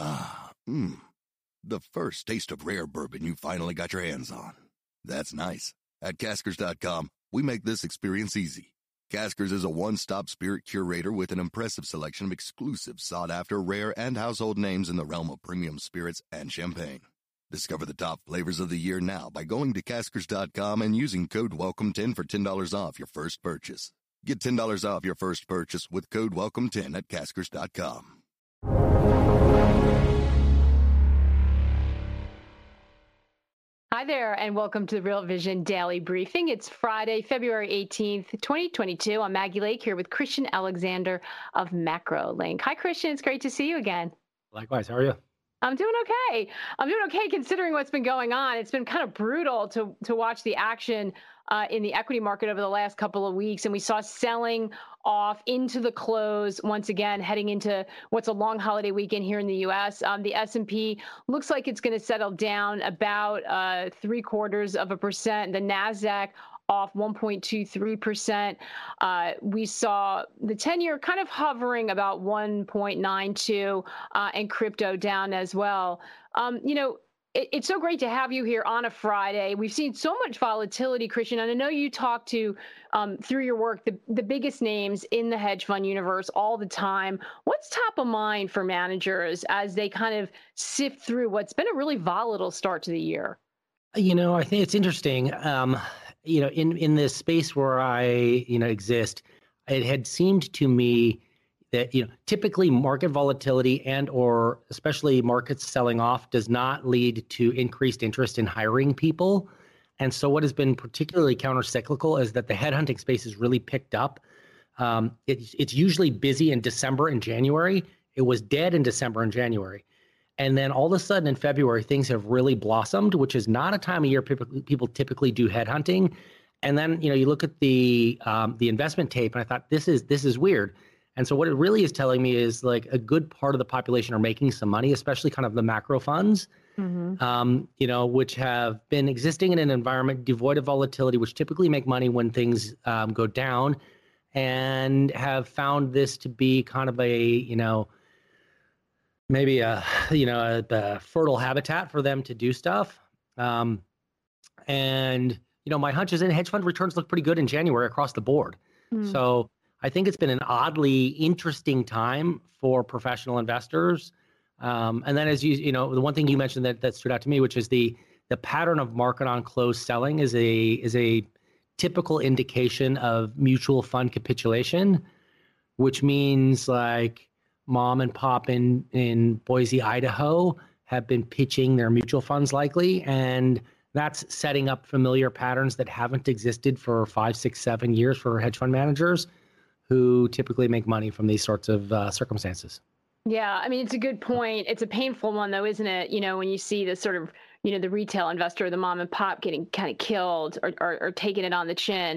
Ah, the first taste of rare bourbon you finally got your hands on. That's nice. At Caskers.com, we make this experience easy. Caskers is a one-stop spirit curator with an impressive selection of exclusive, sought-after, rare, and household names in the realm of premium spirits and champagne. Discover the top flavors of the year now by going to Caskers.com and using code WELCOME10 for $10 off your first purchase. Get $10 off your first purchase with code WELCOME10 at Caskers.com. Hi there, and welcome to the Real Vision Daily Briefing. It's Friday, February 18th, 2022. I'm Maggie Lake here with Christian Alexander of MacroLink. Hi, Christian. It's great to see you again. Likewise. How are you? I'm doing okay. Considering what's been going on. It's been kind of brutal to watch the action in the equity market over the last couple of weeks. And we saw selling off into the close once again, heading into what's a long holiday weekend here in the U.S. The S&P looks like it's going to settle down about 0.75%. The NASDAQ off 1.23%. We saw the 10-year kind of hovering about 1.92 and crypto down as well. It's so great to have you here on a Friday. We've seen so much volatility, Christian, and I know you talk to, through your work, the biggest names in the hedge fund universe all the time. What's top of mind for managers as they kind of sift through what's been a really volatile start to the year? I think it's interesting. In this space where I, exist, it had seemed to me that, typically market volatility and or especially markets selling off does not lead to increased interest in hiring people. And so what has been particularly countercyclical is that the headhunting space has really picked up. It's usually busy in December and January. It was dead in December and January. And then all of a sudden in February, things have really blossomed, which is not a time of year people typically do headhunting. And then, you look at the investment tape and I thought, this is weird. And so what it really is telling me is like a good part of the population are making some money, especially kind of the macro funds, which have been existing in an environment devoid of volatility, which typically make money when things go down, and have found this to be kind of a, maybe a fertile habitat for them to do stuff. My hunch is that hedge fund returns look pretty good in January across the board. So I think it's been an oddly interesting time for professional investors. And then as the one thing you mentioned that stood out to me, which is the pattern of market on close selling is a typical indication of mutual fund capitulation, which means like mom and pop in Boise, Idaho have been pitching their mutual funds likely. And that's setting up familiar patterns that haven't existed for 5, 6, 7 years for hedge fund managers who typically make money from these sorts of circumstances. Yeah, I mean, it's a good point. It's a painful one, though, isn't it? When you see the sort of, the retail investor, the mom and pop getting kind of killed or taking it on the chin.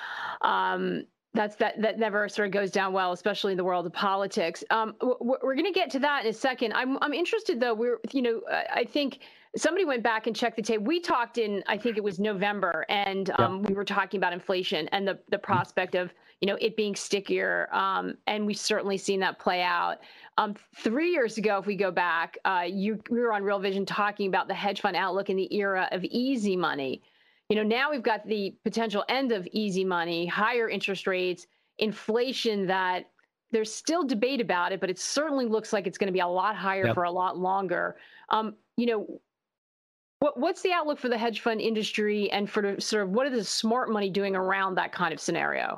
That never sort of goes down well, especially in the world of politics. We're going to get to that in a second. I'm interested, though. I think somebody went back and checked the tape. We talked in, I think it was November, and we were talking about inflation and the prospect of, it being stickier. And we've certainly seen that play out. 3 years ago, if we go back, we were on Real Vision talking about the hedge fund outlook in the era of easy money. Now we've got the potential end of easy money, higher interest rates, inflation that there's still debate about it, but it certainly looks like it's going to be a lot higher for a lot longer. What's the outlook for the hedge fund industry and for the sort of what is the smart money doing around that kind of scenario?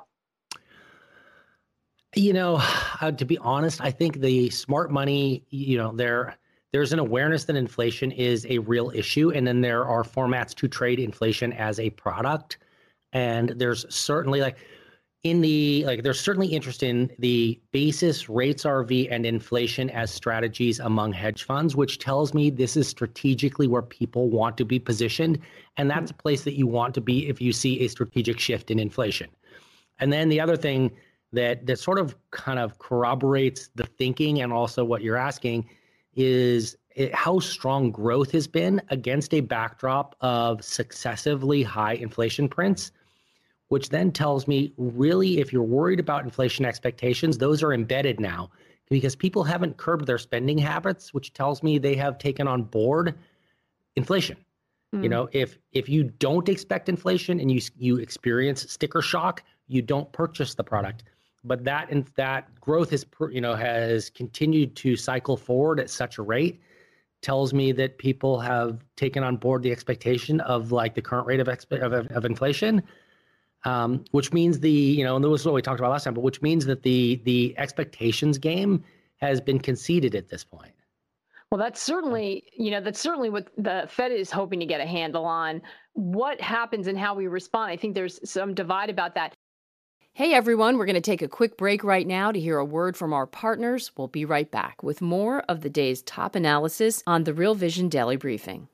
To be honest, I think the smart money, there's an awareness that inflation is a real issue, and then there are formats to trade inflation as a product. And there's certainly there's certainly interest in the basis rates RV and inflation as strategies among hedge funds, which tells me this is strategically where people want to be positioned. And that's a place that you want to be if you see a strategic shift in inflation. And then the other thing that sort of kind of corroborates the thinking and also what you're asking is how strong growth has been against a backdrop of successively high inflation prints, which then tells me really if you're worried about inflation expectations, those are embedded now because people haven't curbed their spending habits, which tells me they have taken on board inflation. You know, if you don't expect inflation and you experience sticker shock, you don't purchase the product. But that growth has continued to cycle forward at such a rate, tells me that people have taken on board the expectation of like the current rate of inflation, which means and this was what we talked about last time, but which means that the expectations game has been conceded at this point. Well, that's certainly what the Fed is hoping to get a handle on. What happens and how we respond. I think there's some divide about that. Hey, everyone, we're going to take a quick break right now to hear a word from our partners. We'll be right back with more of the day's top analysis on the Real Vision Daily Briefing.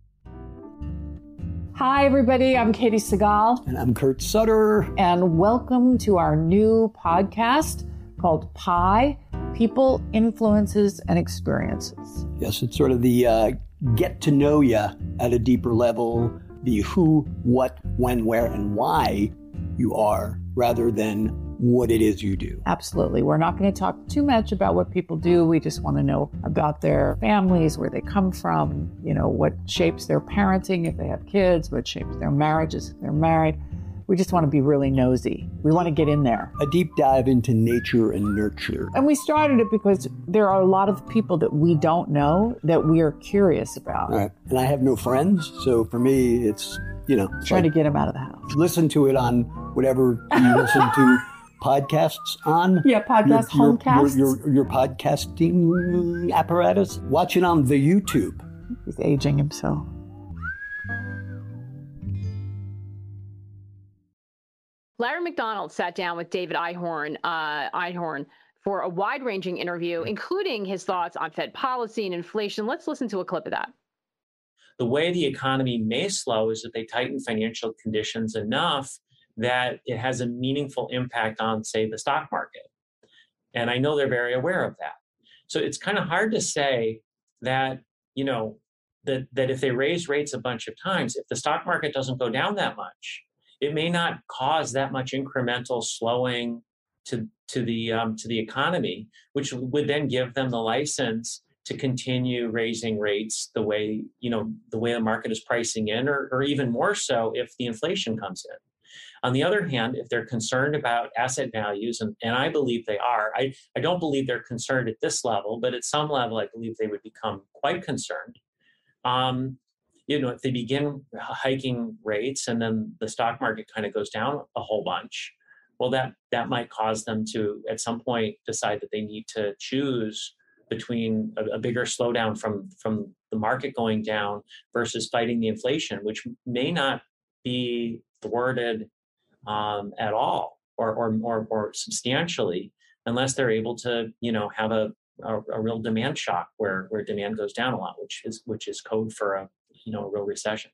Hi, everybody. I'm Katie Segal. And I'm Kurt Sutter. And welcome to our new podcast called PIE, People, Influences, and Experiences. Yes, it's sort of the get to know you at a deeper level, the who, what, when, where, and why you are, rather than what it is you do. Absolutely. We're not going to talk too much about what people do. We just want to know about their families, where they come from, what shapes their parenting if they have kids, what shapes their marriages if they're married. We just want to be really nosy. We want to get in there. A deep dive into nature and nurture. And we started it because there are a lot of people that we don't know that we are curious about. Right. And I have no friends, so for me, it's, trying to get them out of the house. Listen to it on whatever you listen to podcasts on. Yeah, homecasts. Your podcasting apparatus. Watch it on the YouTube. He's aging himself. Larry McDonald sat down with David Einhorn for a wide-ranging interview, including his thoughts on Fed policy and inflation. Let's listen to a clip of that. The way the economy may slow is that they tighten financial conditions enough that it has a meaningful impact on, say, the stock market. And I know they're very aware of that. So it's kind of hard to say that, that if they raise rates a bunch of times, if the stock market doesn't go down that much, it may not cause that much incremental slowing to the economy, which would then give them the license to continue raising rates the way the market is pricing in, or even more so if the inflation comes in. On the other hand, if they're concerned about asset values, and I believe they are, I don't believe they're concerned at this level, but at some level, I believe they would become quite concerned. If they begin hiking rates and then the stock market kind of goes down a whole bunch, well, that might cause them to, at some point, decide that they need to choose between a bigger slowdown from the market going down versus fighting the inflation, which may not be thwarted at all or substantially, unless they're able to, have a real demand shock where demand goes down a lot, which is code for a real recession.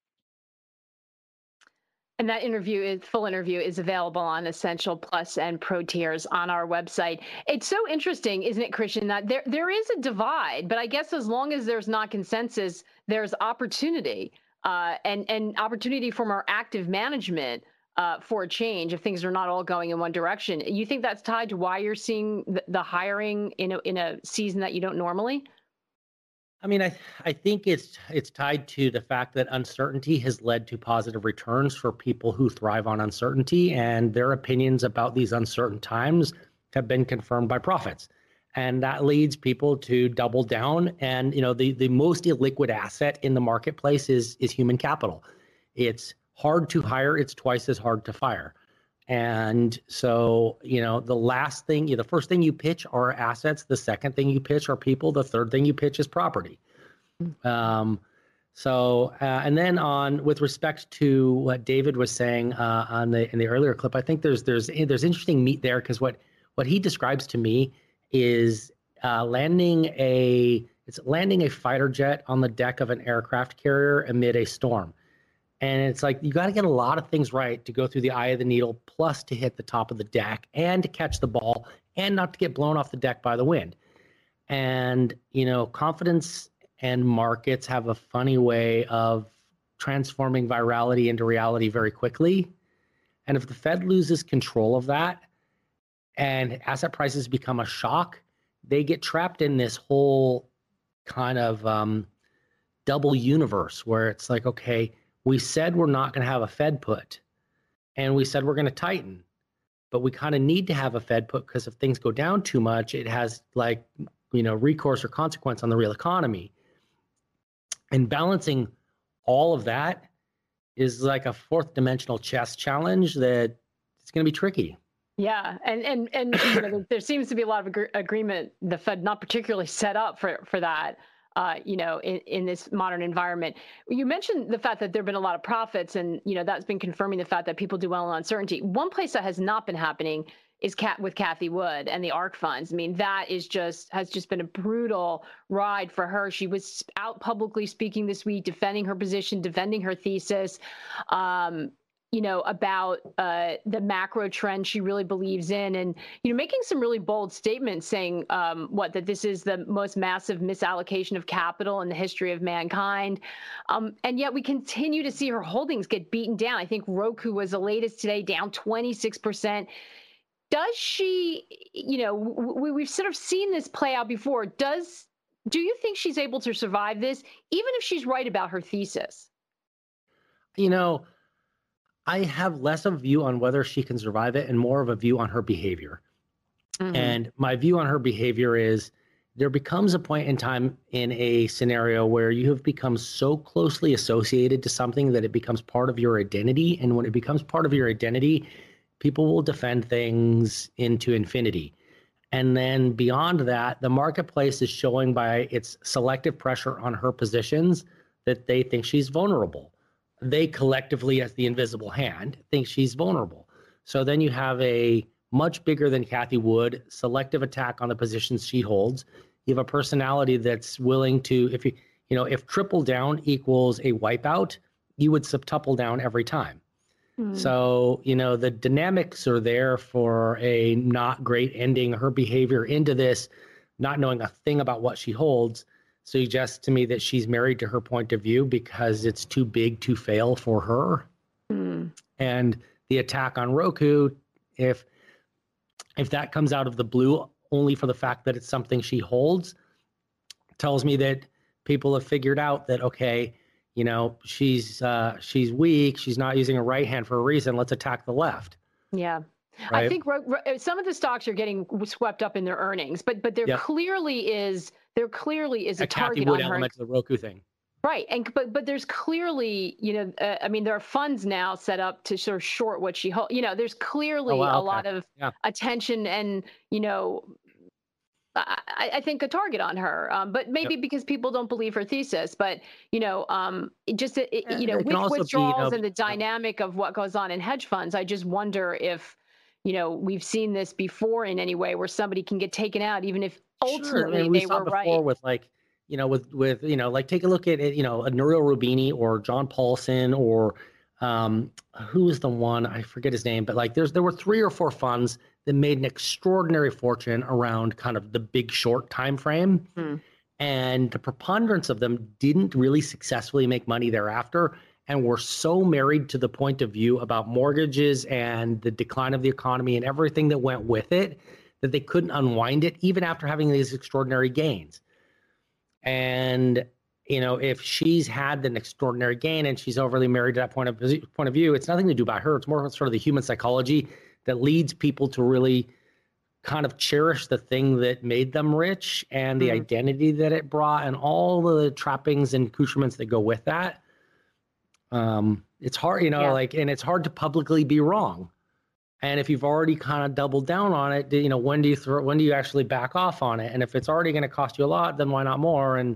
And that full interview is available on Essential Plus and Pro tiers on our website. It's so interesting, isn't it, Christian, that there is a divide, but I guess as long as there's not consensus, there's opportunity and opportunity for more active management for a change if things are not all going in one direction. You think that's tied to why you're seeing the hiring in a season that you don't normally? I mean, I think it's tied to the fact that uncertainty has led to positive returns for people who thrive on uncertainty, and their opinions about these uncertain times have been confirmed by profits. And that leads people to double down. And, the most illiquid asset in the marketplace is human capital. It's hard to hire. It's twice as hard to fire. And so, the first thing you pitch are assets. The second thing you pitch are people. The third thing you pitch is property. And then with respect to what David was saying in the earlier clip, I think there's interesting meat there, because what he describes to me is landing a fighter jet on the deck of an aircraft carrier amid a storm. And it's like, you got to get a lot of things right to go through the eye of the needle, plus to hit the top of the deck and to catch the ball and not to get blown off the deck by the wind. And, confidence and markets have a funny way of transforming virality into reality very quickly. And if the Fed loses control of that and asset prices become a shock, they get trapped in this whole kind of double universe where it's like, okay, we said we're not going to have a Fed put, and we said we're going to tighten, but we kind of need to have a Fed put because if things go down too much, it has like, recourse or consequence on the real economy. And balancing all of that is like a fourth dimensional chess challenge that it's going to be tricky. Yeah, and there seems to be a lot of agreement. The Fed not particularly set up for that. In this modern environment. You mentioned the fact that there have been a lot of profits, and that's been confirming the fact that people do well in uncertainty. One place that has not been happening is with Cathie Wood and the ARK funds. I mean, that has just been a brutal ride for her. She was out publicly speaking this week, defending her position, defending her thesis, about the macro trend she really believes in, and making some really bold statements saying that this is the most massive misallocation of capital in the history of mankind, and yet we continue to see her holdings get beaten down. I think Roku was the latest today, down 26%. Does she, we've sort of seen this play out before. Do you think she's able to survive this, even if she's right about her thesis? I have less of a view on whether she can survive it and more of a view on her behavior. Mm-hmm. And my view on her behavior is there becomes a point in time in a scenario where you have become so closely associated to something that it becomes part of your identity. And when it becomes part of your identity, people will defend things into infinity. And then beyond that, the marketplace is showing by its selective pressure on her positions that they think she's vulnerable. They collectively, as the invisible hand, think she's vulnerable. So then you have a much bigger than Cathie Wood selective attack on the positions she holds. You have a personality that's willing to, if triple down equals a wipeout, you would septuple down every time. So, the dynamics are there for a not great ending. Her behavior into this, not knowing a thing about what she holds, suggests to me that she's married to her point of view because it's too big to fail for her. And the attack on Roku, if that comes out of the blue only for the fact that it's something she holds, tells me that people have figured out that, okay, she's weak. She's not using her right hand for a reason. Let's attack the left. Yeah. Right? I think some of the stocks are getting swept up in their earnings, but there clearly is a target Cathie Wood on her. Element to the Roku thing. Right. And but there's clearly, there are funds now set up to sort of short what she holds. There's clearly a lot of attention and, I think a target on her, but maybe because people don't believe her thesis. But with withdrawals and the dynamic of what goes on in hedge funds, I just wonder if we've seen this before in any way where somebody can get taken out, even if ultimately they were right. With take a look at it, a Nouriel Roubini or John Paulson or who was the one, I forget his name, but there were 3 or 4 funds that made an extraordinary fortune around kind of the Big Short time frame. And the preponderance of them didn't really successfully make money thereafter and were so married to the point of view about mortgages and the decline of the economy and everything that went with it that they couldn't unwind it even after having these extraordinary gains. And if she's had an extraordinary gain and she's overly married to that point of view, it's nothing to do by her. It's more sort of the human psychology that leads people to really kind of cherish the thing that made them rich and the identity that it brought and all the trappings and accoutrements that go with that. It's hard, and it's hard to publicly be wrong. And if you've already kind of doubled down on it, when do you actually back off on it? And if it's already going to cost you a lot, then why not more? And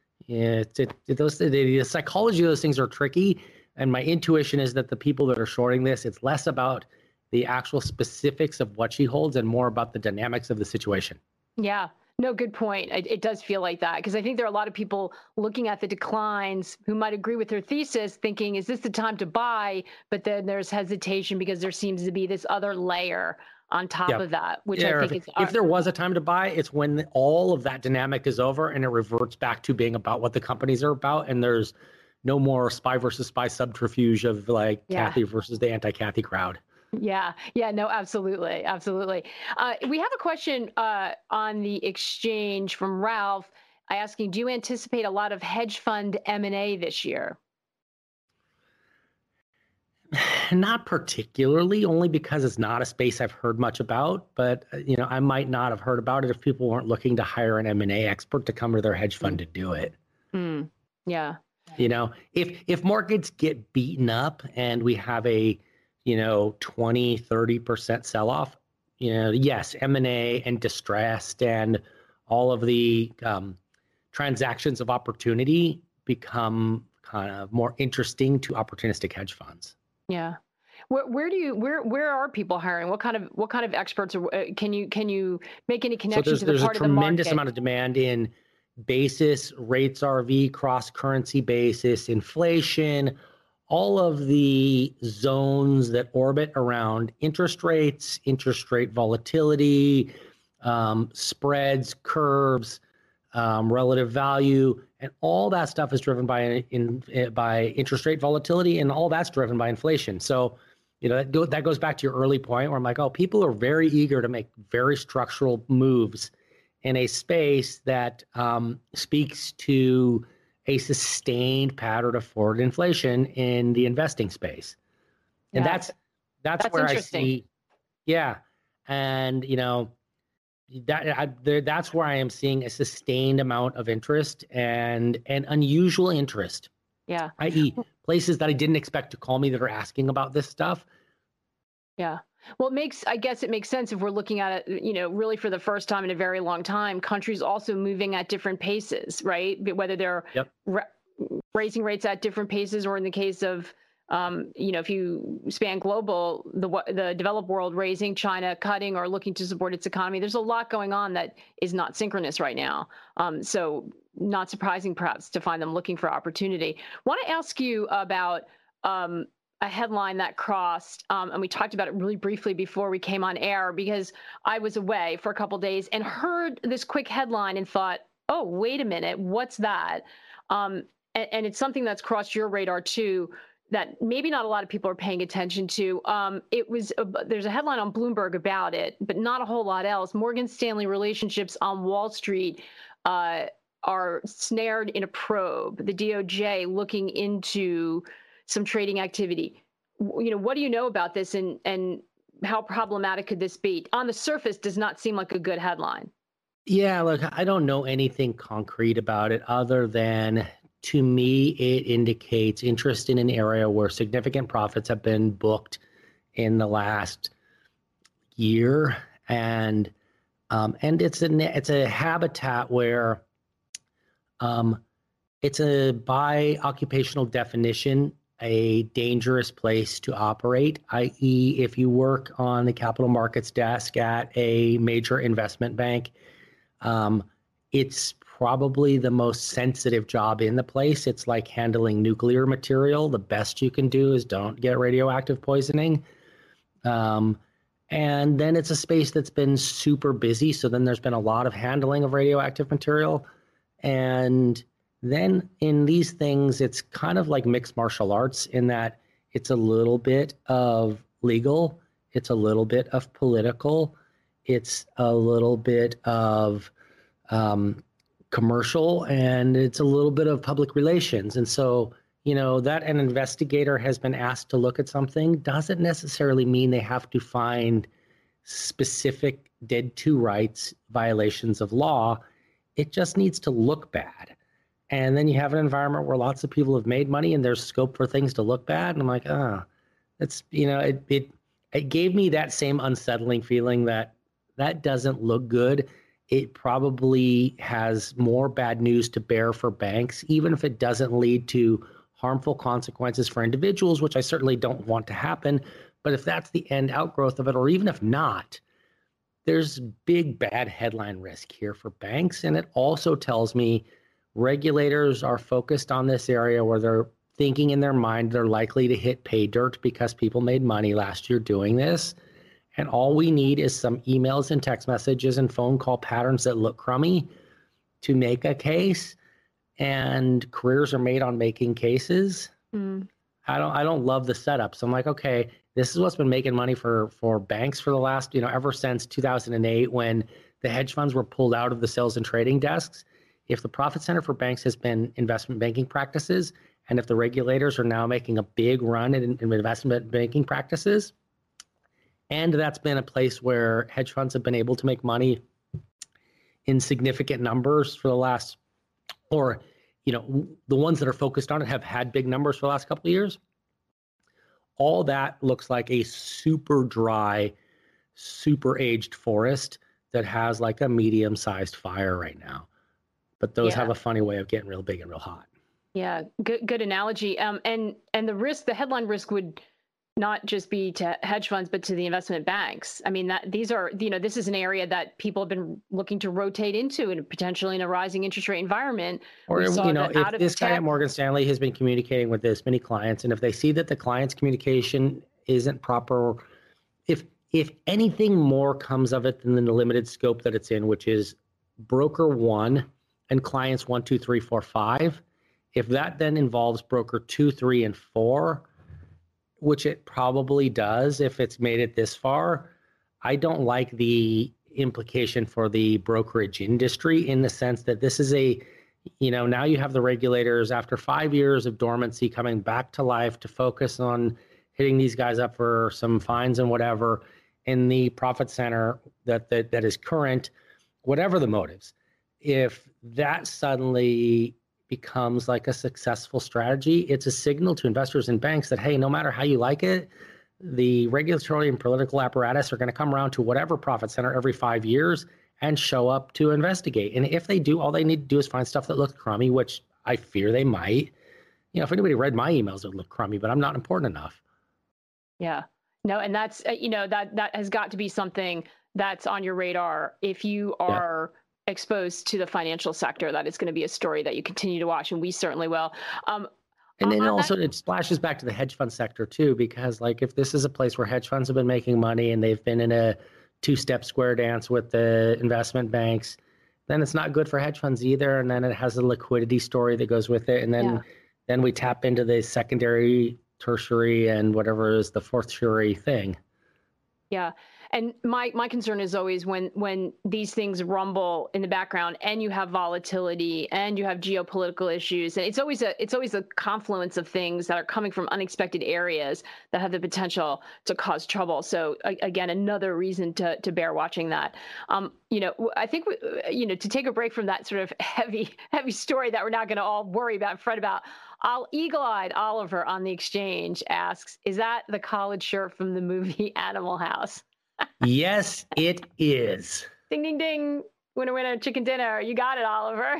the psychology of those things are tricky. And my intuition is that the people that are shorting this, it's less about the actual specifics of what she holds and more about the dynamics of the situation. Yeah. No, good point. It does feel like that because I think there are a lot of people looking at the declines who might agree with her thesis thinking, is this the time to buy? But then there's hesitation because there seems to be this other layer on top of that, which I think if there was a time to buy, it's when all of that dynamic is over and it reverts back to being about what the companies are about. And there's no more spy versus spy subterfuge of Cathie versus the anti-Cathie crowd. Yeah, no, absolutely. We have a question on the exchange from Ralph asking, do you anticipate a lot of hedge fund M&A this year? Not particularly, only because it's not a space I've heard much about. But I might not have heard about it if people weren't looking to hire an M&A expert to come to their hedge fund to do it. Yeah. If markets get beaten up and we have a 20-30% sell-off, yes, M&A and distressed and all of the transactions of opportunity become kind of more interesting to opportunistic hedge funds. Yeah. Where are people hiring? What kind of experts can you make any connection to the part of the market? There's a tremendous amount of demand in basis, rates RV, cross currency basis, inflation, all of the zones that orbit around interest rates, interest rate volatility, spreads, curves, relative value, and all that stuff is driven by interest rate volatility, and all that's driven by inflation. So, that goes back to your early point where I'm like, oh, people are very eager to make very structural moves in a space that speaks to a sustained pattern of forward inflation in the investing space. And that's where I see, and that's where I am seeing a sustained amount of interest and unusual interest. Yeah. i.e. places that I didn't expect to call me that are asking about this stuff. Yeah. Well, I guess it makes sense if we're looking at it, really for the first time in a very long time, countries also moving at different paces, right? Whether they're raising rates at different paces, or in the case of, if you span global, the developed world raising, China cutting or looking to support its economy. There's a lot going on that is not synchronous right now. So not surprising, perhaps, to find them looking for opportunity. Want to ask you about a headline that crossed, and we talked about it really briefly before we came on air, because I was away for a couple of days and heard this quick headline and thought, oh, wait a minute, what's that? And it's something that's crossed your radar too, that maybe not a lot of people are paying attention to. There's a headline on Bloomberg about it, but not a whole lot else. Morgan Stanley relationships on Wall Street are snared in a probe. The DOJ looking into some trading activity. What do you know about this, and how problematic could this be? On the surface, does not seem like a good headline. Yeah, look, I don't know anything concrete about it other than, to me, it indicates interest in an area where significant profits have been booked in the last year, and it's a habitat where it's by occupational definition a dangerous place to operate, i.e. if you work on the capital markets desk at a major investment bank, it's probably the most sensitive job in the place. It's like handling nuclear material. The best you can do is don't get radioactive poisoning. And then it's a space that's been super busy. So then there's been a lot of handling of radioactive material. And then in these things, it's kind of like mixed martial arts in that it's a little bit of legal, it's a little bit of political, it's a little bit of commercial, and it's a little bit of public relations. And so, that an investigator has been asked to look at something doesn't necessarily mean they have to find specific dead to rights violations of law. It just needs to look bad. And then you have an environment where lots of people have made money and there's scope for things to look bad. And I'm like, that's, it gave me that same unsettling feeling that doesn't look good. It probably has more bad news to bear for banks, even if it doesn't lead to harmful consequences for individuals, which I certainly don't want to happen. But if that's the end outgrowth of it, or even if not, there's big bad headline risk here for banks. And it also tells me regulators are focused on this area where they're thinking in their mind they're likely to hit pay dirt because people made money last year doing this. And all we need is some emails and text messages and phone call patterns that look crummy to make a case. And careers are made on making cases. I don't love the setup. So I'm like, okay, This is what's been making money for banks for the last, ever since 2008 when the hedge funds were pulled out of the sales and trading desks. If the profit center for banks has been investment banking practices, and if the regulators are now making a big run in investment banking practices, and that's been a place where hedge funds have been able to make money in significant numbers for the last, or, the ones that are focused on it have had big numbers for the last couple of years. All that looks like a super dry, super aged forest that has like a medium-sized fire right now. But those have a funny way of getting real big and real hot. Yeah, good analogy. And the risk, the headline risk would not just be to hedge funds, but to the investment banks. I mean, this is an area that people have been looking to rotate into, and potentially in a rising interest rate environment. Or, if this guy at Morgan Stanley has been communicating with this many clients, and if they see that the client's communication isn't proper, if anything more comes of it than the limited scope that it's in, which is broker 1 and clients 1, 2, 3, 4, 5, if that then involves broker 2, 3, and 4, which it probably does if it's made it this far, I don't like the implication for the brokerage industry in the sense that this is now you have the regulators after 5 years of dormancy coming back to life to focus on hitting these guys up for some fines and whatever in the profit center that is current, whatever the motives. If that suddenly becomes like a successful strategy, it's a signal to investors and banks that, hey, no matter how you like it, the regulatory and political apparatus are going to come around to whatever profit center every 5 years and show up to investigate. And if they do, all they need to do is find stuff that looks crummy, which I fear they might. If anybody read my emails, it would look crummy, but I'm not important enough. Yeah. No, and that's, that has got to be something that's on your radar if you are exposed to the financial sector. That is going to be a story that you continue to watch, and we certainly will. And then also it splashes back to the hedge fund sector too, because like if this is a place where hedge funds have been making money and they've been in a two-step square dance with the investment banks, then it's not good for hedge funds either. And then it has a liquidity story that goes with it. And then we tap into the secondary, tertiary, and whatever is the fourth tertiary thing. Yeah. And my concern is always when these things rumble in the background and you have volatility and you have geopolitical issues, and it's always a confluence of things that are coming from unexpected areas that have the potential to cause trouble. So again, another reason to bear watching that. I think to take a break from that sort of heavy story that we're not going to all worry about and fret about. Eagle-eyed Oliver on the Exchange asks, is that the collared shirt from the movie Animal House? Yes, it is. Ding, ding, ding. Winner, chicken dinner. You got it, Oliver.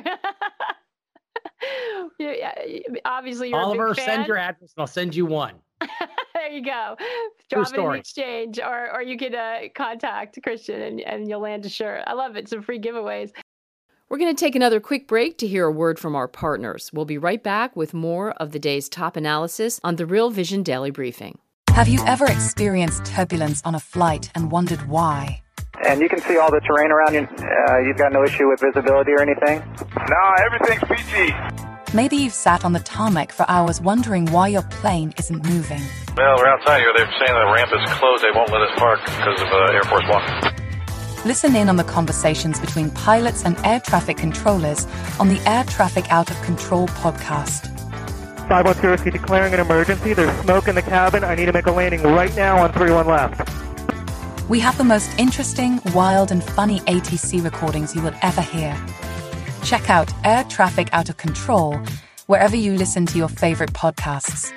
Obviously, you're Oliver, a big fan. send your address and I'll send you one. There you go. Drop it in the Exchange, or you could contact Christian and you'll land a shirt. I love it. Some free giveaways. We're going to take another quick break to hear a word from our partners. We'll be right back with more of the day's top analysis on the Real Vision Daily Briefing. Have you ever experienced turbulence on a flight and wondered why? And you can see all the terrain around you. You've got no issue with visibility or anything? No, everything's PG. Maybe you've sat on the tarmac for hours wondering why your plane isn't moving. Well, we're outside here. They're saying the ramp is closed. They won't let us park because of Air Force One. Listen in on the conversations between pilots and air traffic controllers on the Air Traffic Out of Control podcast. 512 Whiskey declaring an emergency. There's smoke in the cabin. I need to make a landing right now on 31 left. We have the most interesting, wild, and funny ATC recordings you will ever hear. Check out Air Traffic Out of Control wherever you listen to your favorite podcasts.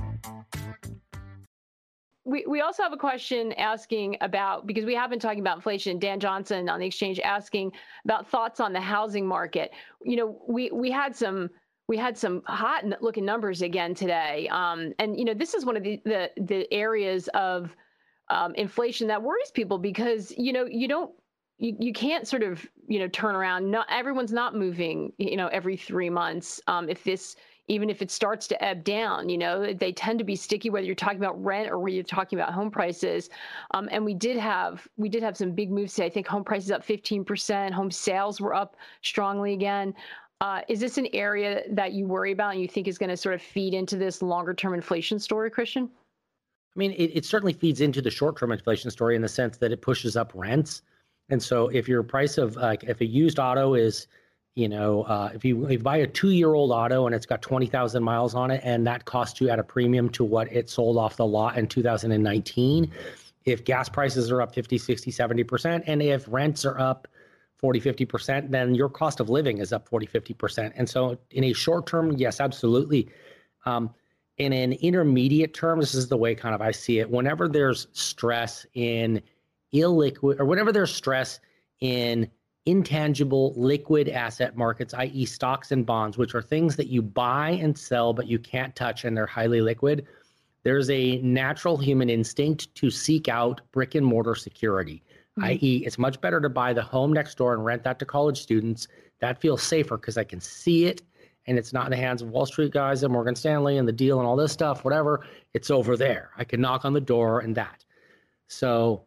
We also have a question asking about, because we have been talking about inflation, Dan Johnson on the Exchange asking about thoughts on the housing market. We had some hot looking numbers again today. And this is one of the areas of inflation that worries people, because you can't sort of turn around. Not everyone's not moving every 3 months. Even if it starts to ebb down, they tend to be sticky, whether you're talking about rent or whether you're talking about home prices. And we did have some big moves today. I think home prices up 15%. Home sales were up strongly again. Is this an area that you worry about and you think is going to sort of feed into this longer term inflation story, Christian? I mean, it certainly feeds into the short-term inflation story in the sense that it pushes up rents. And so if your price of if a used auto is, if you buy a 2-year-old auto and it's got 20,000 miles on it and that costs you at a premium to what it sold off the lot in 2019, if gas prices are up 50, 60, 70%, and if rents are up 40, 50%, then your cost of living is up 40, 50%. And so in a short term, yes, absolutely. In an intermediate term, this is the way kind of I see it. Whenever there's stress in illiquid, or whenever there's stress in intangible liquid asset markets, i.e. stocks and bonds, which are things that you buy and sell, but you can't touch and they're highly liquid, there's a natural human instinct to seek out brick and mortar security, i.e. it's much better to buy the home next door and rent that to college students. That feels safer because I can see it. And it's not in the hands of Wall Street guys and Morgan Stanley and the deal and all this stuff, whatever. It's over there. I can knock on the door and that. So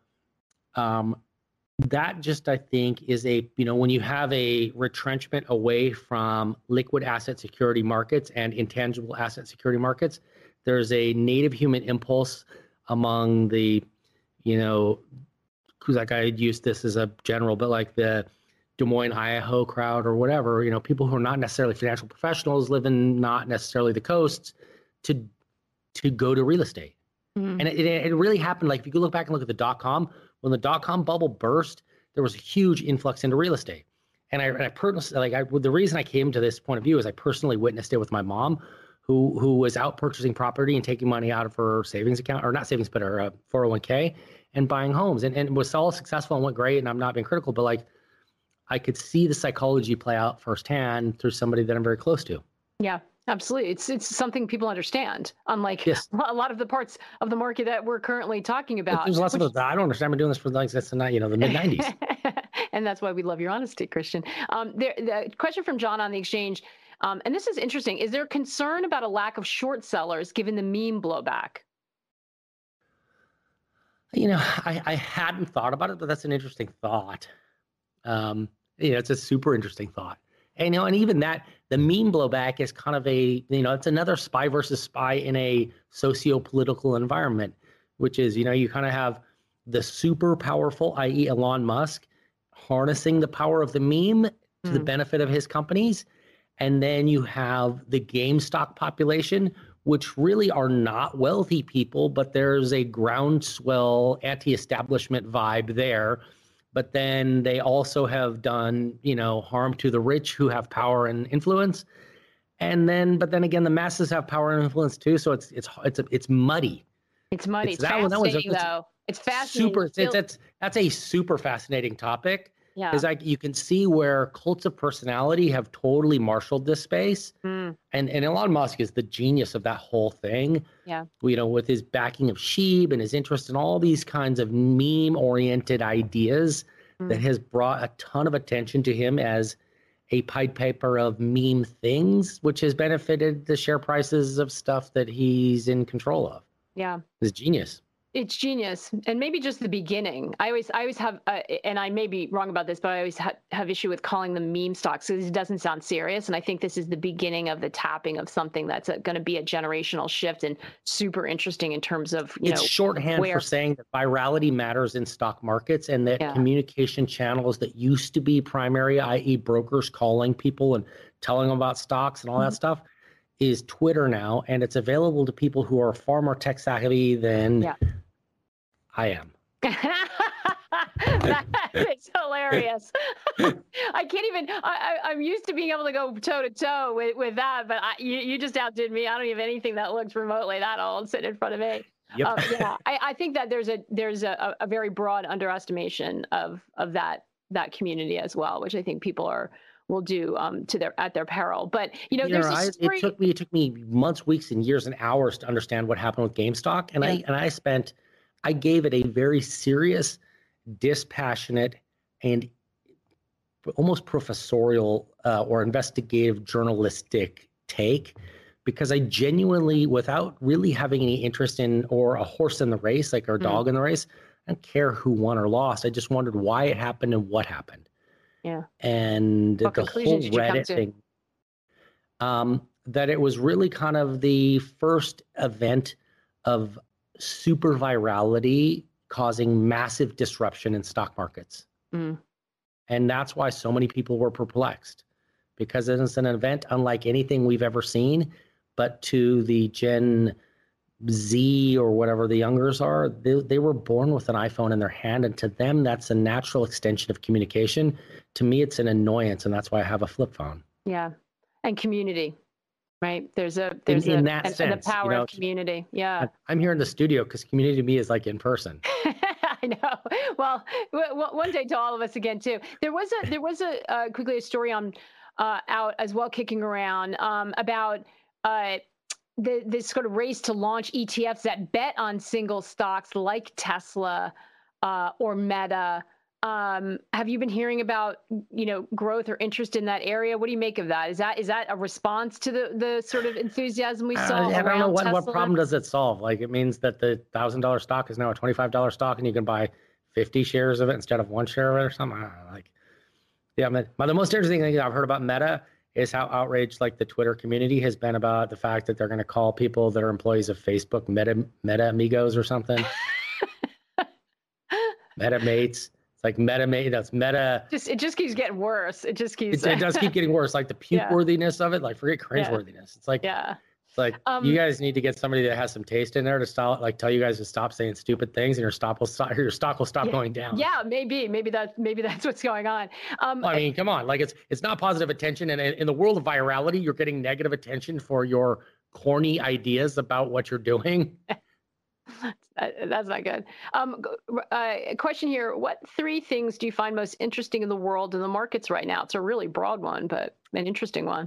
that just, I think, is when you have a retrenchment away from liquid asset security markets and intangible asset security markets, there's a native human impulse among the, because like I used this as a general, but like the Des Moines, Idaho crowd or whatever, people who are not necessarily financial professionals, live in not necessarily the coasts, to go to real estate. Mm-hmm. And it really happened. Like if you go look back and look at the .com, when the .com bubble burst, there was a huge influx into real estate. And I personally, the reason I came to this point of view is I personally witnessed it with my mom, who was out purchasing property and taking money out of her savings account, or not savings, but her 401k, and buying homes, and was all successful and went great. And I'm not being critical, but I could see the psychology play out firsthand through somebody that I'm very close to. Yeah, absolutely. It's something people understand, unlike a lot of the parts of the market that we're currently talking about. There's lots of that. I don't understand. I've been doing this for the mid-90s. And that's why we love your honesty, Christian. The question from John on the exchange, and this is interesting. Is there concern about a lack of short sellers given the meme blowback? I hadn't thought about it, but that's an interesting thought. It's a super interesting thought. And, and even that, the meme blowback is kind of it's another spy versus spy in a socio-political environment, which is, you kind of have the super powerful, i.e. Elon Musk, harnessing the power of the meme to the benefit of his companies. And then you have the GameStop population, which really are not wealthy people, but there's a groundswell anti-establishment vibe there. But then they also have done, harm to the rich who have power and influence. But then again, the masses have power and influence too. So it's muddy. It's muddy. It's fascinating, though. It's fascinating. That's a super fascinating topic. Yeah. Because you can see where cults of personality have totally marshaled this space. And Elon Musk is the genius of that whole thing. Yeah. With his backing of Sheeb and his interest in all these kinds of meme-oriented ideas that has brought a ton of attention to him as a Pied Piper of meme things, which has benefited the share prices of stuff that he's in control of. Yeah. It's genius. It's genius, and maybe just the beginning. I always have, and I may be wrong about this, but I always have issue with calling them meme stocks because it doesn't sound serious. And I think this is the beginning of the tapping of something that's going to be a generational shift and super interesting in terms of it's shorthand for saying that virality matters in stock markets, and that communication channels that used to be primary, i.e., brokers calling people and telling them about stocks and all that stuff, is Twitter now, and it's available to people who are far more tech savvy than I am. That is hilarious. I can't even, I'm used to being able to go toe to toe with that, but you just outdid me. I don't have anything that looks remotely that old sitting in front of me. Yep. I think that there's a very broad underestimation of that community as well, which I think people will do at their peril. But there's a story. It took me months, weeks, and years and hours to understand what happened with GameStop, and I gave it a very serious, dispassionate, and almost professorial or investigative journalistic take, because I genuinely, without really having any interest in or a horse in the race, like our dog in the race, I don't care who won or lost. I just wondered why it happened and what happened. Yeah. And the whole Reddit thing, that it was really kind of the first event of super virality causing massive disruption in stock markets. Mm. And that's why so many people were perplexed, because it's an event unlike anything we've ever seen. But to the Gen Z or whatever the youngers are, they were born with an iPhone in their hand. And to them, that's a natural extension of communication. To me, it's an annoyance. And that's why I have a flip phone. Yeah. And community, right? There's in that sense, and the power of community. Yeah. I'm here in the studio because community to me is like in person. I know. Well, one day to all of us again too. There was quickly a story on out as well kicking around about this sort of race to launch ETFs that bet on single stocks like Tesla or Meta. Have you been hearing about growth or interest in that area? What do you make of that? Is that a response to the sort of enthusiasm we saw? I don't know what Tesla? problem does it solve. Like, it means that the $1,000 stock is now a $25 stock, and you can buy 50 shares of it instead of one share of it or something. I don't know, the most interesting thing I've heard about Meta is how outraged like the Twitter community has been about the fact that they're going to call people that are employees of Facebook Meta amigos or something. Meta mates. Like Meta, that's Meta. It just keeps getting worse. It just keeps. It does keep getting worse. Like the puke worthiness of it. Like forget cringeworthiness. It's like you guys need to get somebody that has some taste in there to stop. Like tell you guys to stop saying stupid things, and your stock will stop going down. Yeah, maybe that's what's going on. I mean, come on. Like it's not positive attention, and in the world of virality, you're getting negative attention for your corny ideas about what you're doing. That's not good. A question here. What 3 things do you find most interesting in the world and the markets right now? It's a really broad one, but an interesting one.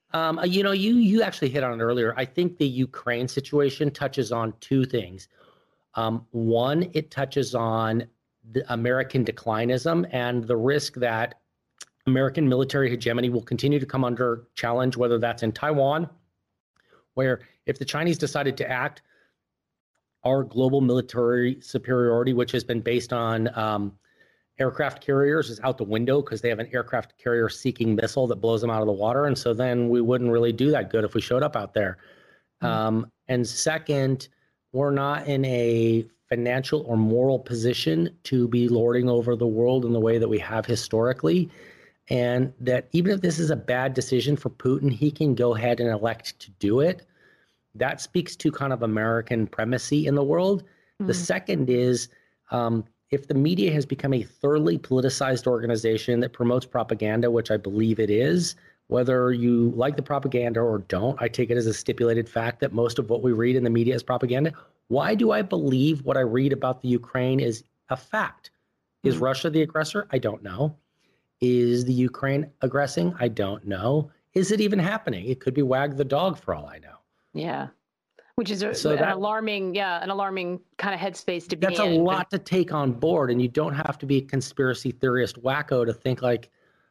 You actually hit on it earlier. I think the Ukraine situation touches on 2 things. One, it touches on the American declinism and the risk that American military hegemony will continue to come under challenge, whether that's in Taiwan, where if the Chinese decided to act, our global military superiority, which has been based on aircraft carriers, is out the window because they have an aircraft carrier seeking missile that blows them out of the water. And so then we wouldn't really do that good if we showed up out there. And second, we're not in a financial or moral position to be lording over the world in the way that we have historically. And that even if this is a bad decision for Putin, he can go ahead and elect to do it. That speaks to kind of American primacy in the world. The second is if the media has become a thoroughly politicized organization that promotes propaganda, which I believe it is, whether you like the propaganda or don't, I take it as a stipulated fact that most of what we read in the media is propaganda. Why do I believe what I read about the Ukraine is a fact? Is Russia the aggressor? I don't know. Is the Ukraine aggressing? I don't know. Is it even happening? It could be wag the dog for all I know. Yeah, which is an alarming kind of headspace to be in. That's a lot to take on board, and you don't have to be a conspiracy theorist wacko to think like,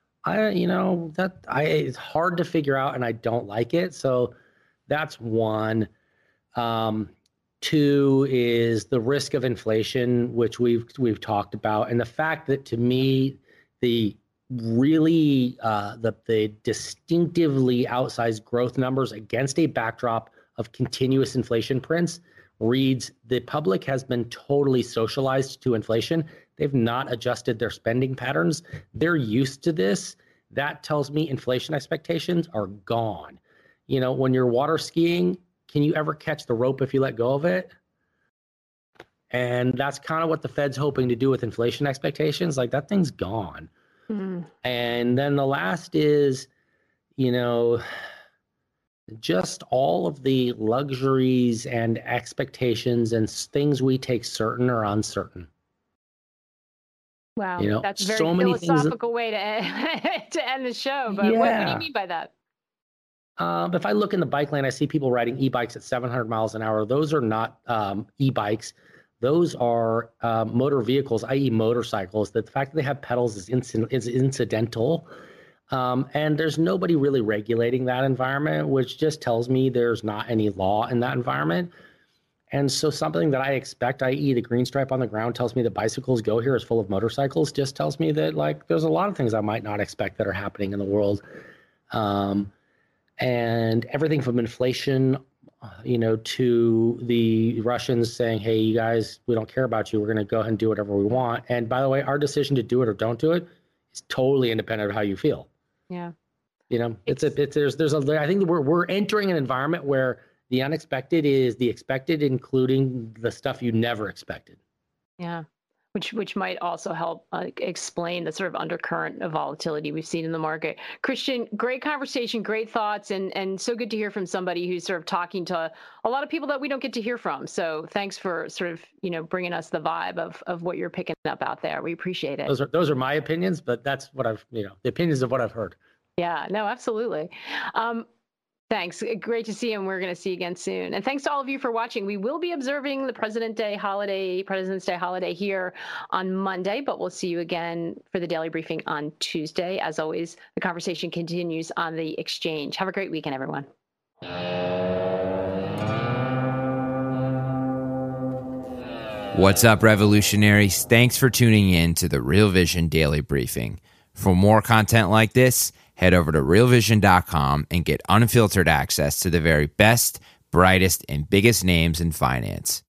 it's hard to figure out, and I don't like it. So that's one. 2 is the risk of inflation, which we've talked about, and the fact that to me the distinctively outsized growth numbers against a backdrop of continuous inflation prints reads the public has been totally socialized to inflation. They've not adjusted their spending patterns. They're used to this. That tells me inflation expectations are gone. When you're water skiing, can you ever catch the rope if you let go of it? And that's kind of what the Fed's hoping to do with inflation expectations. Like that thing's gone. And then the last is, just all of the luxuries and expectations and things we take certain or uncertain. Wow, that's a very philosophical way to end the show. But what do you mean by that? If I look in the bike lane, I see people riding e-bikes at 700 miles an hour. Those are not e-bikes. Those are motor vehicles, i.e. motorcycles. The fact that they have pedals is incidental. And there's nobody really regulating that environment, which just tells me there's not any law in that environment. And so something that I expect, i.e. the green stripe on the ground tells me that bicycles go here is full of motorcycles, just tells me that like there's a lot of things I might not expect that are happening in the world. And everything from inflation to the Russians saying, hey, you guys, we don't care about you. We're going to go ahead and do whatever we want. And by the way, our decision to do it or don't do it is totally independent of how you feel. Yeah. I think we're entering an environment where the unexpected is the expected, including the stuff you never expected. Yeah. Which might also help explain the sort of undercurrent of volatility we've seen in the market. Christian, great conversation, great thoughts, and so good to hear from somebody who's sort of talking to a lot of people that we don't get to hear from. So thanks for sort of, bringing us the vibe of what you're picking up out there. We appreciate it. Those are my opinions, but that's what I've, the opinions of what I've heard. Yeah, no, absolutely. Thanks. Great to see you, and we're going to see you again soon. And thanks to all of you for watching. We will be observing the President's Day holiday here on Monday, but we'll see you again for the daily briefing on Tuesday. As always, the conversation continues on the exchange. Have a great weekend, everyone. What's up, revolutionaries? Thanks for tuning in to the Real Vision Daily Briefing. For more content like this, head over to realvision.com and get unfiltered access to the very best, brightest, and biggest names in finance.